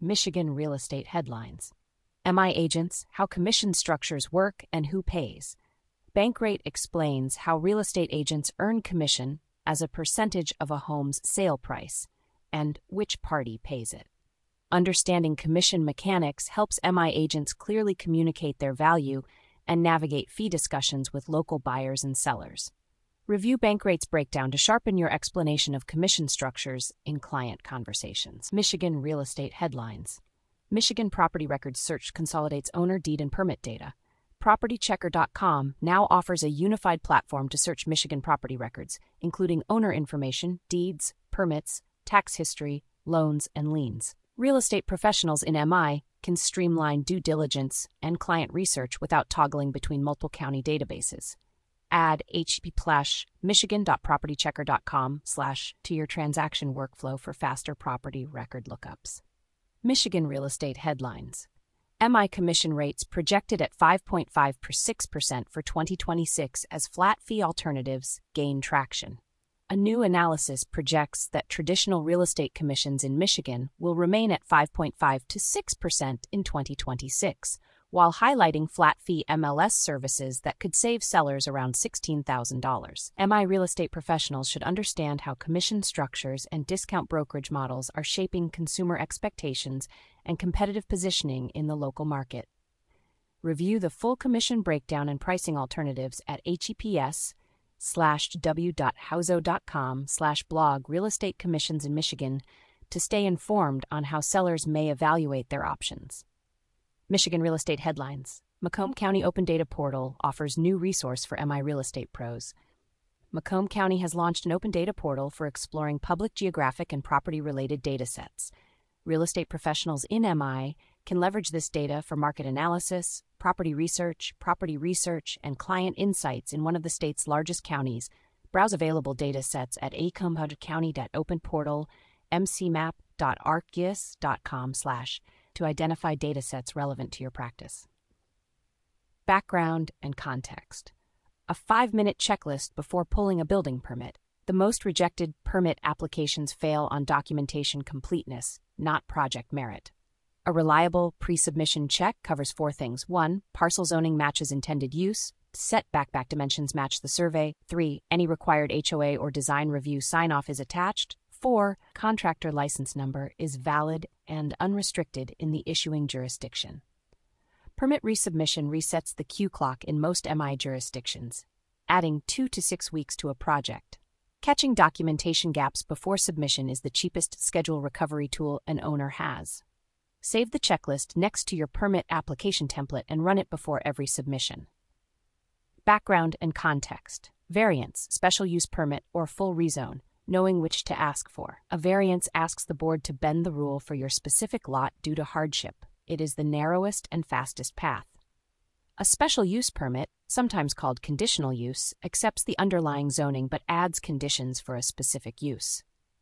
Michigan real estate headlines. MI agents, how commission structures work and who pays. Bankrate explains how real estate agents earn commission as a percentage of a home's sale price and which party pays it. Understanding commission mechanics helps MI agents clearly communicate their value and navigate fee discussions with local buyers and sellers. Review Bankrate's breakdown to sharpen your explanation of commission structures in client conversations. Michigan real estate headlines. Michigan Property Records Search consolidates owner, deed, and permit data. PropertyChecker.com now offers a unified platform to search Michigan property records, including owner information, deeds, permits, tax history, loans, and liens. Real estate professionals in MI can streamline due diligence and client research without toggling between multiple county databases. Add http:/michigan.propertychecker.com/ to your transaction workflow for faster property record lookups. Michigan real estate headlines. MI commission rates projected at 5.56% for 2026 as flat fee alternatives gain traction. A new analysis projects that traditional real estate commissions in Michigan will remain at 5.5 to 6% in 2026, while highlighting flat-fee MLS services that could save sellers around $16,000. MI real estate professionals should understand how commission structures and discount brokerage models are shaping consumer expectations and competitive positioning in the local market. Review the full commission breakdown and pricing alternatives at hep/w.houzo.com/blog Real Estate Commissions in Michigan to stay informed on how sellers may evaluate their options. Michigan real estate headlines. Macomb County Open Data Portal offers new resource for MI real estate pros. Macomb County has launched an open data portal for exploring public geographic and property-related data sets. Real estate professionals in MI can leverage this data for market analysis, property research, and client insights in one of the state's largest counties. Browse available data sets at acombcounty.openportal.mcmap.arcgis.com/ to identify data sets relevant to your practice. Background and context. A 5-minute checklist before pulling a building permit. The most rejected permit applications fail on documentation completeness, not project merit. A reliable pre-submission check covers 4 things. 1. Parcel zoning matches intended use. Setback dimensions match the survey. 3. Any required HOA or design review sign-off is attached. 4. Contractor license number is valid and unrestricted in the issuing jurisdiction. Permit resubmission resets the queue clock in most MI jurisdictions, adding 2 to 6 weeks to a project. Catching documentation gaps before submission is the cheapest schedule recovery tool an owner has. Save the checklist next to your permit application template and run it before every submission. Background and context. Variance, special use permit, or full rezone. Knowing which to ask for. A variance asks the board to bend the rule for your specific lot due to hardship. It is the narrowest and fastest path. A special use permit, sometimes called conditional use, accepts the underlying zoning but adds conditions for a specific use.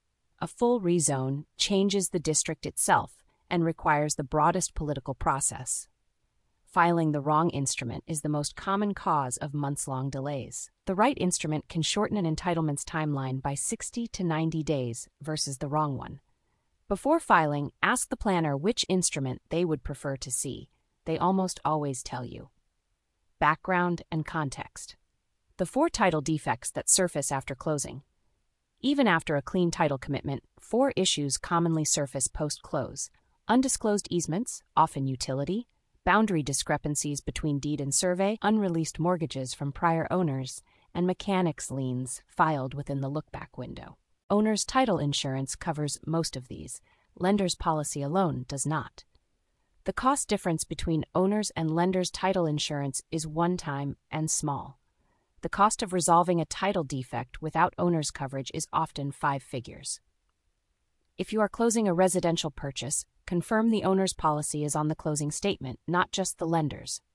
A full rezone changes the district itself and requires the broadest political process. Filing the wrong instrument is the most common cause of months-long delays. The right instrument can shorten an entitlement's timeline by 60 to 90 days versus the wrong one. Before filing, ask the planner which instrument they would prefer to see. They almost always tell you. Background and context. The 4 title defects that surface after closing. Even after a clean title commitment, 4 issues commonly surface post-close. Undisclosed easements, often utility, boundary discrepancies between deed and survey, unreleased mortgages from prior owners, and mechanics liens filed within the look-back window. Owner's title insurance covers most of these. Lender's policy alone does not. The cost difference between owner's and lender's title insurance is one-time and small. The cost of resolving a title defect without owner's coverage is often 5 figures. If you are closing a residential purchase, confirm the owner's policy is on the closing statement, not just the lender's.